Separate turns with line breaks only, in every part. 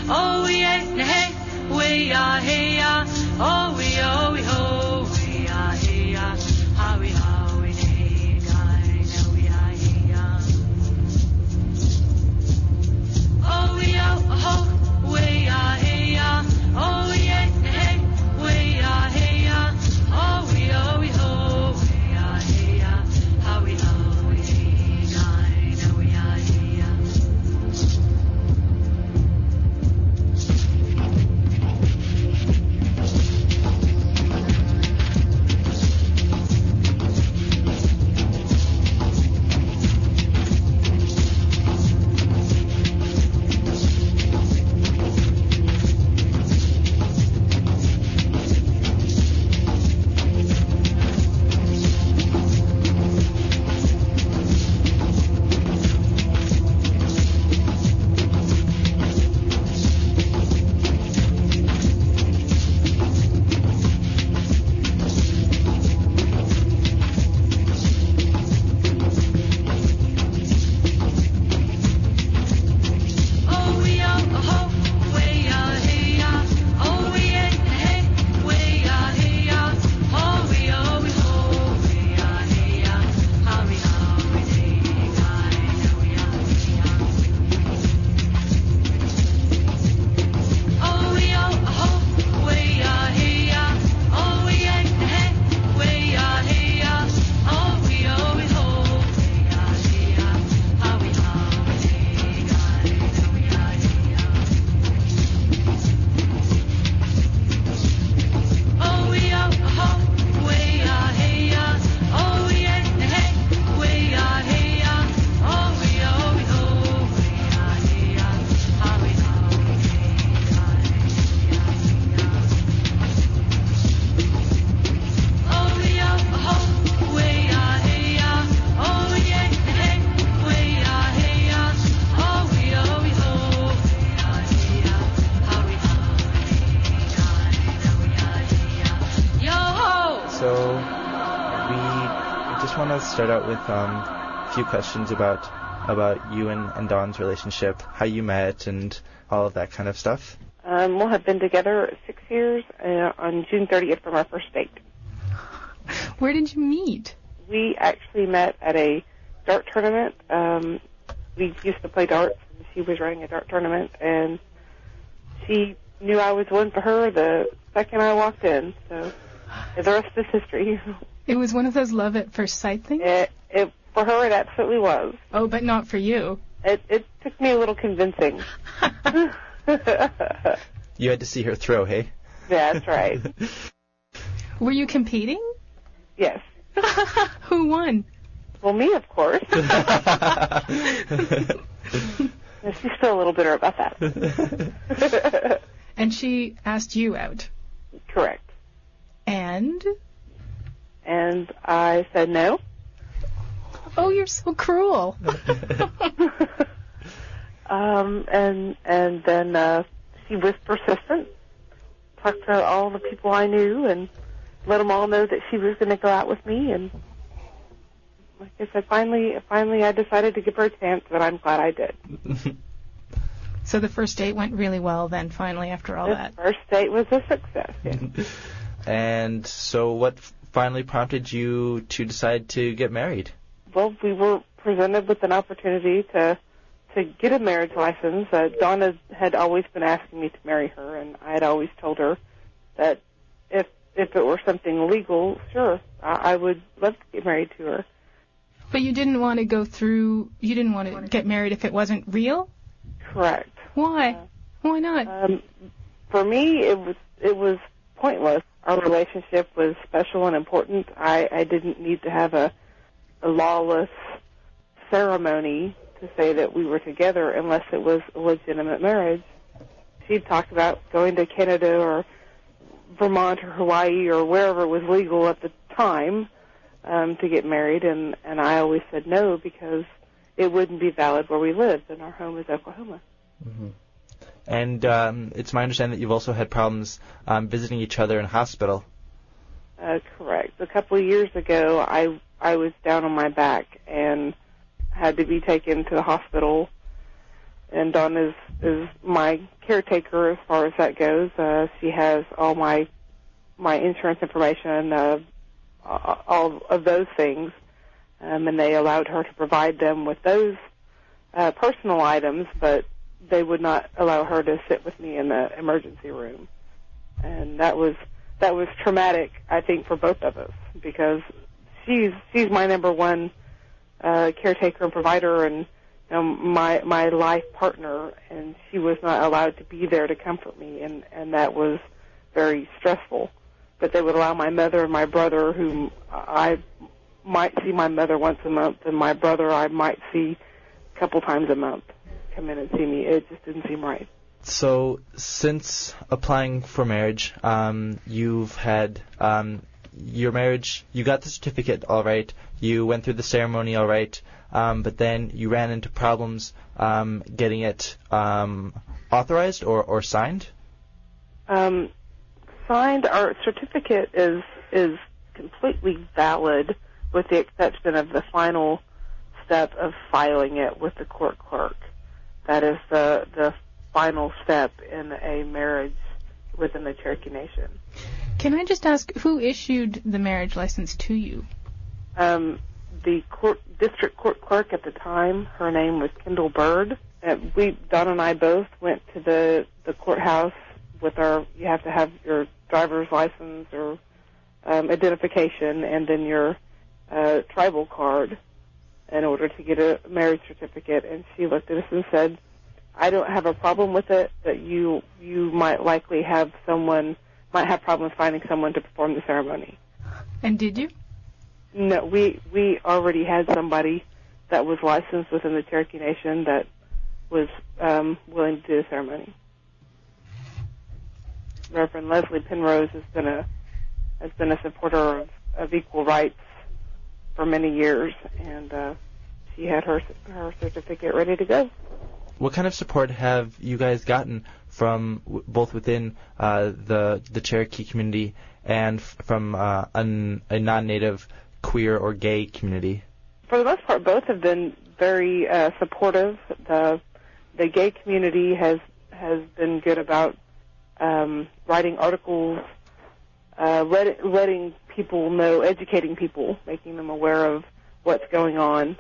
oh we hey, we are here, oh we ho, we are here, how we hey, guy, now we are here. Oh we ho, we are here, oh yeah, hey, we are here, oh we ho, we are here, how we hey, guy, now we are here.
Start out with a few questions about you and Dawn's relationship, how you met, and all of that kind of stuff.
We'll have been together 6 years on June 30th from our first date.
Where did you meet?
We actually met at a dart tournament. We used to play darts, and she was running a dart tournament, and she knew I was one for her the second I walked in, so the rest is history.
It was one of those love at first sight things?
For her, it absolutely was.
Oh, but not for you.
It took me a little convincing.
You had to see her throw, hey?
Yeah, that's right.
Were you competing?
Yes.
Who won?
Well, me, of course. She's still a little bitter about that.
And she asked you out?
Correct.
And
I said no.
Oh, you're so cruel.
And then she was persistent. Talked to all the people I knew and let them all know that she was going to go out with me. And like I said, finally I decided to give her a chance, and I'm glad I did.
So the first date went really well then, finally, after all that?
The first date was a success, yes.
And so what finally prompted you to decide to get married?
Well, we were presented with an opportunity to get a marriage license. Donna had always been asking me to marry her, and I had always told her that if it were something legal, sure, I would love to get married to her.
But you didn't want to you didn't want to get married if it wasn't real?
Correct.
Why? Why not?
For me, it was pointless. Our relationship was special and important. I didn't need to have a lawless ceremony to say that we were together unless it was a legitimate marriage. She'd talked about going to Canada or Vermont or Hawaii or wherever was legal at the time to get married, and I always said no because it wouldn't be valid where we lived, and our home is Oklahoma.
Mm-hmm. And it's my understanding that you've also had problems visiting each other in hospital.
Correct. A couple of years ago, I was down on my back and had to be taken to the hospital and Dawn is my caretaker as far as that goes. She has all my insurance information, all of those things, and they allowed her to provide them with those personal items, but they would not allow her to sit with me in the emergency room. And that was traumatic, I think, for both of us, because she's my number one caretaker and provider, and my life partner, and she was not allowed to be there to comfort me, and that was very stressful. But they would allow my mother and my brother, whom I might see my mother once a month, and my brother I might see a couple times a month, come in and see me. It just didn't seem right.
So since applying for marriage, you've had your marriage, you got the certificate all right, you went through the ceremony all right, but then you ran into problems getting it authorized or signed?
Signed, our certificate is completely valid with the exception of the final step of filing it with the court clerk. That is the final step in a marriage within the Cherokee Nation.
Can I just ask, who issued the marriage license to you?
The district court clerk at the time, her name was Kendall Bird. Don and I both went to the courthouse with you have to have your driver's license or identification and then your tribal card in order to get a marriage certificate. And she looked at us and said, I don't have a problem with it, but you might likely have problems finding someone to perform the ceremony.
And did you?
No, we already had somebody that was licensed within the Cherokee Nation that was willing to do the ceremony. Reverend Leslie Penrose has been a supporter of equal rights for many years, and she had her certificate ready to go.
What kind of support have you guys gotten from both within the Cherokee community and from a non-native queer or gay community?
For the most part, both have been very supportive. The gay community has been good about writing articles, letting people know, educating people, making them aware of what's going on.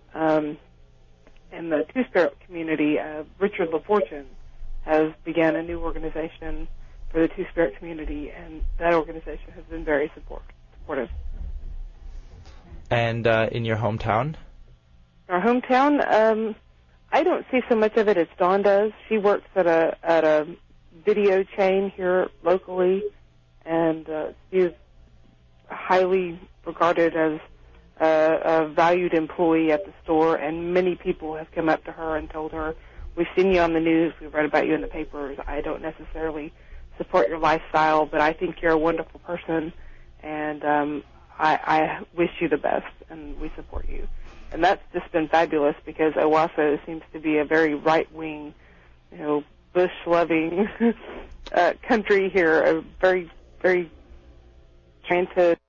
In the Two-Spirit community, Richard LaFortune has began a new organization for the Two-Spirit community, and that organization has been very supportive.
And in your hometown?
Our hometown, I don't see so much of it as Dawn does. She works at a video chain here locally, and she is highly regarded as a valued employee at the store, and many people have come up to her and told her, we've seen you on the news, we've read about you in the papers, I don't necessarily support your lifestyle, but I think you're a wonderful person, and I wish you the best, and we support you. And that's just been fabulous, because Owasso seems to be a very right-wing, bush-loving country here, a very, very talented.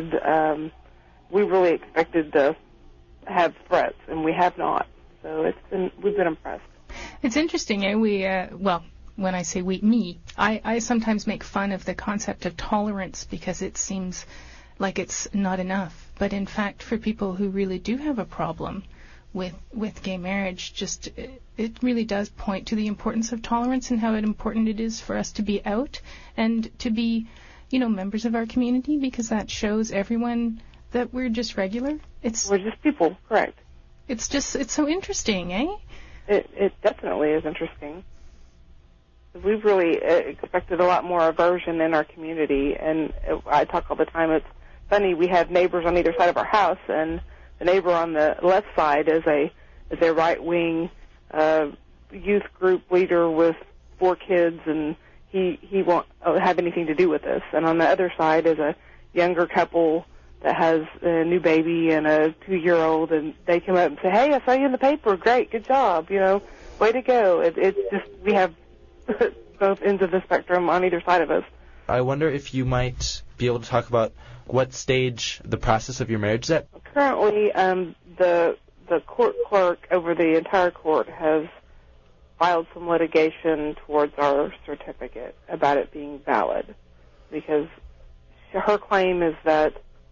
We really expected to have threats, and we have not. So we've been impressed.
It's interesting, when I say me, I sometimes make fun of the concept of tolerance because it seems like it's not enough. But in fact, for people who really do have a problem with gay marriage, it really does point to the importance of tolerance and how important it is for us to be out and to be, members of our community, because that shows everyone that we're just regular.
We're just people, correct.
It's so interesting, eh?
It definitely is interesting. We've really expected a lot more aversion in our community, and I talk all the time. It's funny, we have neighbors on either side of our house, and the neighbor on the left side is a right-wing youth group leader with 4 kids, and he won't have anything to do with this. And on the other side is a younger couple that has a new baby and a 2-year-old, and they come up and say, hey, I saw you in the paper, great, good job, way to go. It's just, we have both ends of the spectrum on either side of us.
I wonder if you might be able to talk about what stage the process of your marriage is at?
Currently, the court clerk over the entire court has filed some litigation towards our certificate about it being valid, because her claim is that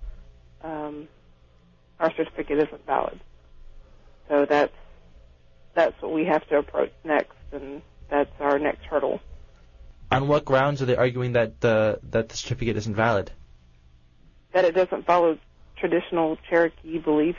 our certificate isn't valid. So that's what we have to approach next, and that's our next hurdle.
On what grounds are they arguing that the certificate isn't valid?
That it doesn't follow traditional Cherokee beliefs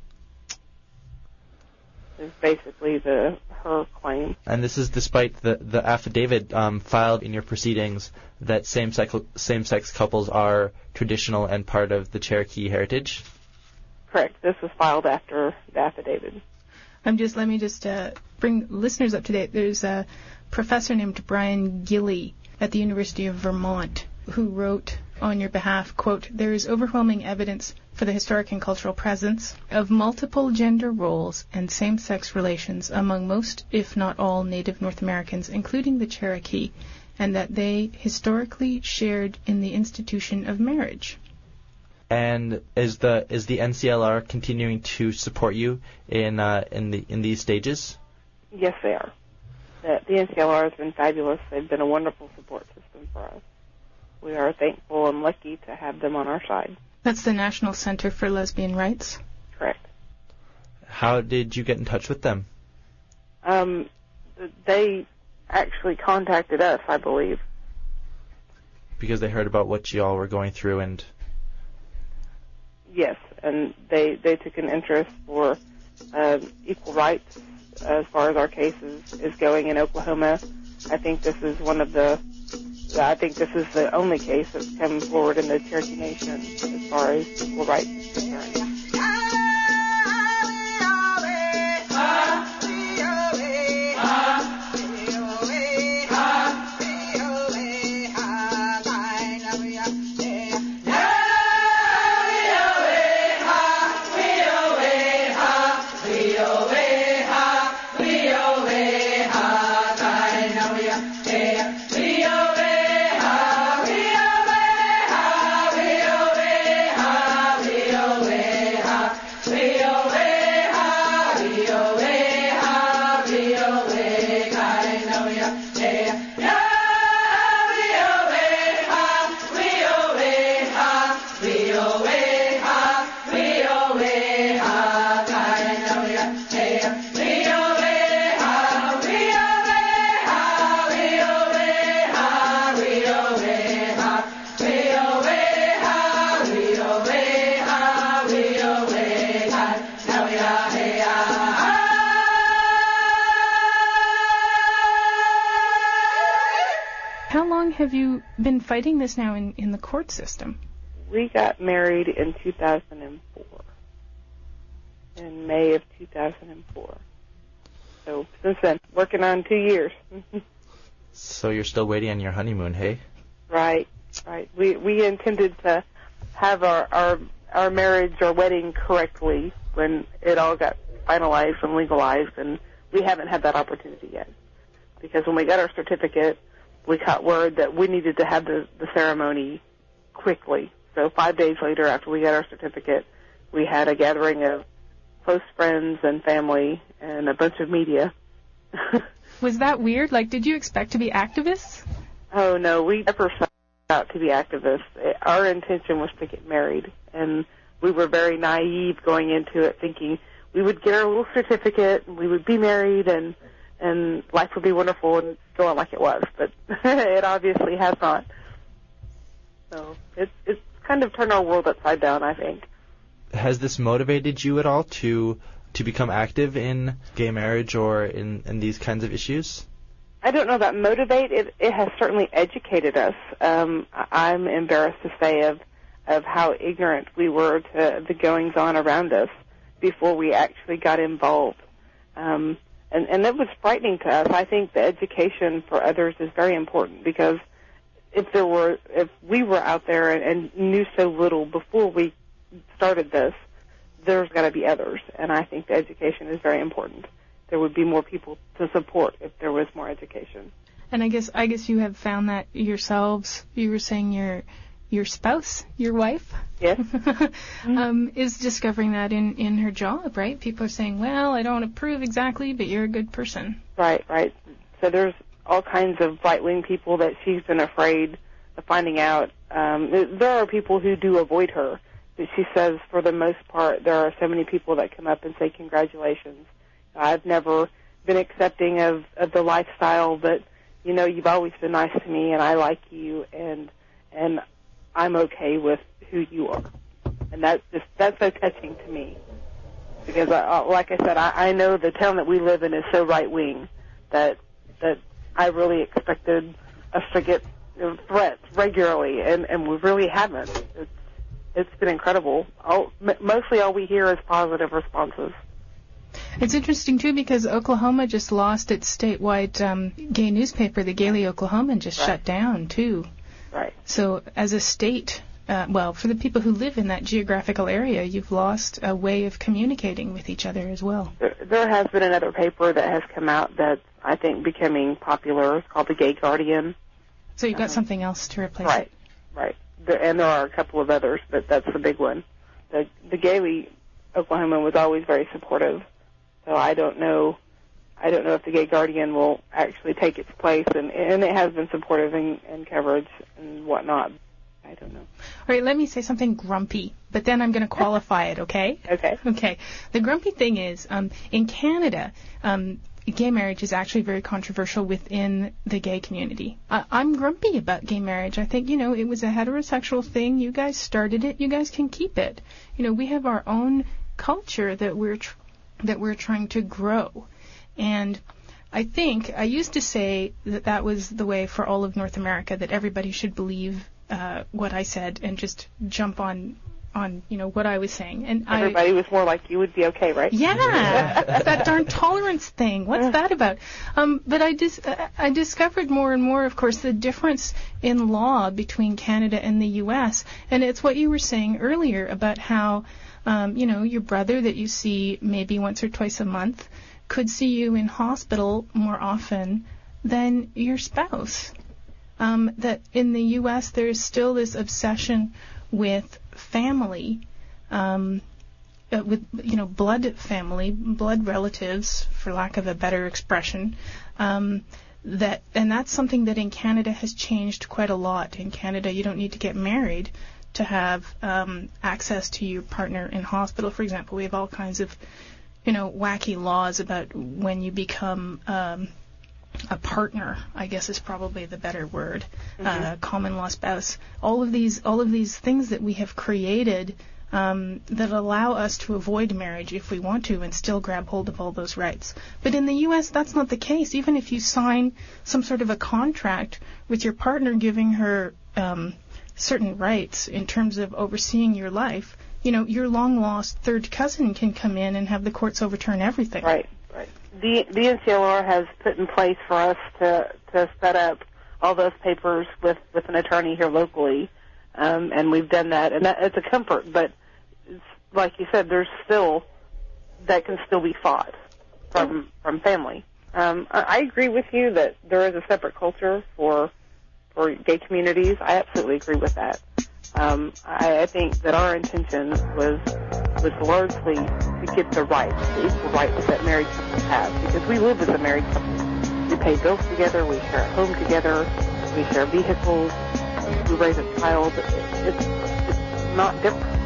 is basically her claim.
And this is despite the affidavit filed in your proceedings that same-sex couples are traditional and part of the Cherokee heritage?
Correct. This was filed after the affidavit.
Let me just bring listeners up to date. There's a professor named Brian Gilley at the University of Vermont who wrote on your behalf, quote, "There is overwhelming evidence for the historic and cultural presence of multiple gender roles and same-sex relations among most, if not all, Native North Americans, including the Cherokee, and that they historically shared in the institution of marriage."
And is the NCLR continuing to support you in these stages?
Yes, they are. The NCLR has been fabulous. They've been a wonderful support system for us. We are thankful and lucky to have them on our side.
That's the National Center for Lesbian Rights?
Correct.
How did you get in touch with them?
They actually contacted us, I believe.
Because they heard about what you all were going through and...
Yes, and they took an interest for equal rights as far as our case is going in Oklahoma. I think this is the only case that's come forward in the Cherokee Nation as far as equal rights is concerned.
Have you been fighting this now in the court system?
We got married in 2004, in May of 2004. So since then, working on 2 years.
So you're still waiting on your honeymoon, hey?
Right. We intended to have our marriage, our wedding correctly when it all got finalized and legalized, and we haven't had that opportunity yet. Because when we got our certificate, we got word that we needed to have the ceremony quickly. So 5 days later, after we got our certificate, we had a gathering of close friends and family and a bunch of media.
Was that weird? Like, did you expect to be activists?
Oh, no, we never set out to be activists. Our intention was to get married, and we were very naive going into it, thinking we would get our little certificate, and we would be married, and life would be wonderful and go on like it was, but it obviously has not. So it's kind of turned our world upside down, I think.
Has this motivated you at all to become active in gay marriage or in these kinds of issues?
I don't know about motivate. It has certainly educated us. I'm embarrassed to say of how ignorant we were to the goings-on around us before we actually got involved. And that was frightening to us. I think the education for others is very important, because if we were out there and knew so little before we started this, there's got to be others. And I think the education is very important. There would be more people to support if there was more education.
And I guess you have found that yourselves. You were saying your spouse, your wife,
Yes.
is discovering that in her job, right? People are saying, well, I don't approve exactly, but you're a good person.
Right. So there's all kinds of right-wing people that she's been afraid of finding out. There are people who do avoid her, but she says for the most part there are so many people that come up and say congratulations. I've never been accepting of the lifestyle, but you've always been nice to me, and I like you, and I'm okay with who you are. And that's so touching to me, because like I said, I know the town that we live in is so right-wing that I really expected us to get threats regularly, and we really haven't. It's been incredible. Mostly all we hear is positive responses.
It's interesting, too, because Oklahoma just lost its statewide gay newspaper. The Gaily Oklahoman just shut down, too.
Right.
So as a state, for the people who live in that geographical area, you've lost a way of communicating with each other as well.
There has been another paper that has come out that's, I think, becoming popular. It's called the Gay Guardian.
So you've got something else to replace it.
Right. And there are a couple of others, but that's the big one. The Gaily Oklahoman was always very supportive. So I don't know if the Gay Guardian will actually take its place, and it has been supportive in coverage and whatnot. I don't know.
All right, let me say something grumpy, but then I'm going to qualify it, okay? Okay. The grumpy thing is, in Canada, gay marriage is actually very controversial within the gay community. I'm grumpy about gay marriage. I think, it was a heterosexual thing. You guys started it. You guys can keep it. We have our own culture that we're trying to grow. And I think I used to say that was the way for all of North America, that everybody should believe what I said and just jump on what I was saying. And
everybody was more like you would be okay, right?
Yeah, that darn tolerance thing. What's that about? But I discovered more and more, of course, the difference in law between Canada and the U.S. And it's what you were saying earlier about how your brother that you see maybe once or twice a month could see you in hospital more often than your spouse. That in the U.S. there's still this obsession with family, with blood relatives, for lack of a better expression. And that's something that in Canada has changed quite a lot. In Canada, you don't need to get married to have access to your partner in hospital. For example, we have all kinds of wacky laws about when you become a partner, I guess is probably the better word, common law spouse. All of these things that we have created that allow us to avoid marriage if we want to and still grab hold of all those rights. But in the U.S., that's not the case. Even if you sign some sort of a contract with your partner giving her certain rights in terms of overseeing your life, your long-lost third cousin can come in and have the courts overturn everything.
Right. The NCLR has put in place for us to set up all those papers with an attorney here locally, and we've done that, and it's a comfort. But it's, like you said, that can still be fought from family. I agree with you that there is a separate culture for gay communities. I absolutely agree with that. I think that our intention was largely to get the equal rights that married couples have, because we live as a married couple. We pay bills together, we share a home together, we share vehicles, we raise a child. It's not different.